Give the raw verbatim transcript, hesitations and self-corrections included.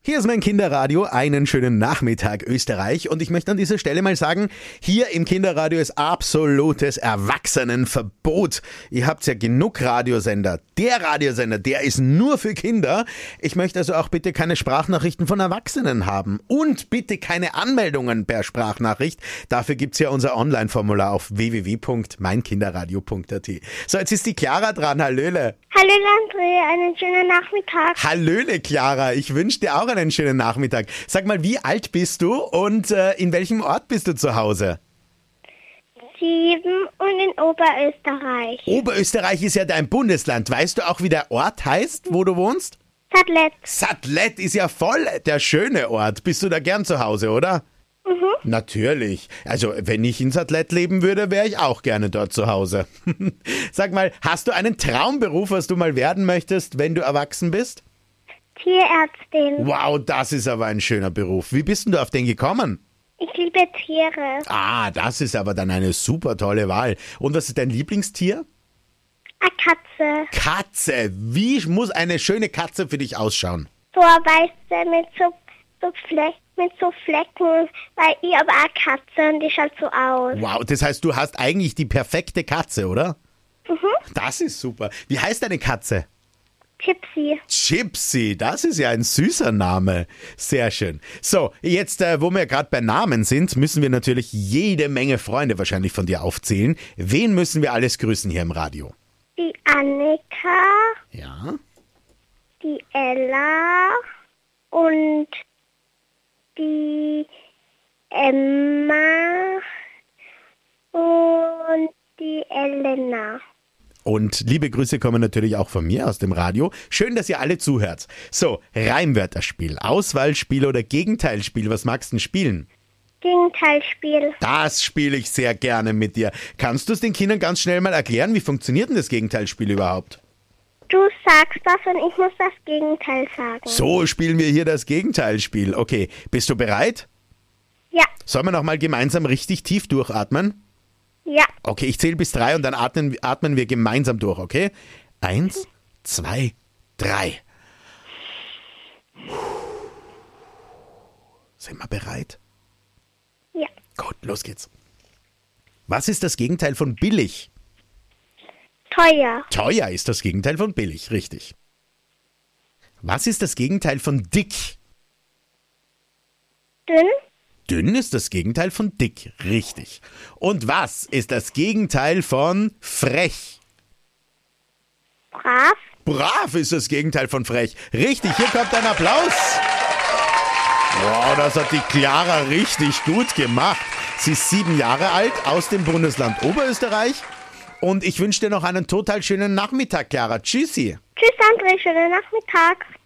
Hier ist mein Kinderradio, einen schönen Nachmittag Österreich und ich möchte an dieser Stelle mal sagen, hier im Kinderradio ist absolutes Erwachsenenverbot. Ihr habt ja genug Radiosender. Der Radiosender, der ist nur für Kinder. Ich möchte also auch bitte keine Sprachnachrichten von Erwachsenen haben und bitte keine Anmeldungen per Sprachnachricht. Dafür gibt's ja unser Online-Formular auf w w w punkt mein kinderradio punkt a t. So, jetzt ist die Clara dran. Hallöle. Hallo André, einen schönen Nachmittag. Hallöle Clara, ich wünsche dir auch einen schönen Nachmittag. Sag mal, wie alt bist du und äh, in welchem Ort bist du zu Hause? Sieben und in Oberösterreich. Oberösterreich ist ja dein Bundesland. Weißt du auch, wie der Ort heißt, wo du wohnst? Sadlet. Sadlet ist ja voll der schöne Ort. Bist du da gern zu Hause, oder? Mhm. Natürlich. Also, wenn ich in Sadlet leben würde, wäre ich auch gerne dort zu Hause. Sag mal, hast du einen Traumberuf, was du mal werden möchtest, wenn du erwachsen bist? Tierärztin. Wow, das ist aber ein schöner Beruf. Wie bist denn du auf den gekommen? Ich liebe Tiere. Ah, das ist aber dann eine super tolle Wahl. Und was ist dein Lieblingstier? Eine Katze. Katze. Wie muss eine schöne Katze für dich ausschauen? So eine weiße mit so, so, Fleck, mit so Flecken, weil ich habe eine Katze und die schaut so aus. Wow, das heißt, du hast eigentlich die perfekte Katze, oder? Mhm. Das ist super. Wie heißt deine Katze? Gypsy. Gypsy, das ist ja ein süßer Name. Sehr schön. So, jetzt, äh, wo wir gerade bei Namen sind, müssen wir natürlich jede Menge Freunde wahrscheinlich von dir aufzählen. Wen müssen wir alles grüßen hier im Radio? Die Annika, Ja. die Ella und die Emma und die Elena. Und liebe Grüße kommen natürlich auch von mir aus dem Radio. Schön, dass ihr alle zuhört. So, Reimwörterspiel, Auswahlspiel oder Gegenteilspiel. Was magst du denn spielen? Gegenteilspiel. Das spiele ich sehr gerne mit dir. Kannst du es den Kindern ganz schnell mal erklären? Wie funktioniert denn das Gegenteilspiel überhaupt? Du sagst das und ich muss das Gegenteil sagen. So spielen wir hier das Gegenteilspiel. Okay, bist du bereit? Ja, Sollen wir noch mal gemeinsam richtig tief durchatmen? ja. Okay, ich zähle bis drei und dann atmen, atmen wir gemeinsam durch, okay? Eins, zwei, drei. Sind wir bereit? Ja. Gut, los geht's. Was ist das Gegenteil von billig? Teuer. Teuer ist das Gegenteil von billig, richtig. Was ist das Gegenteil von dick? Dünn. Dünn ist das Gegenteil von dick, richtig. Und was ist das Gegenteil von frech? Brav. Brav ist das Gegenteil von frech. Richtig, hier kommt ein Applaus. Wow, das hat die Clara richtig gut gemacht. Sie ist sieben Jahre alt, aus dem Bundesland Oberösterreich. Und ich wünsche dir noch einen total schönen Nachmittag, Clara. Tschüssi. Tschüss André, schönen Nachmittag.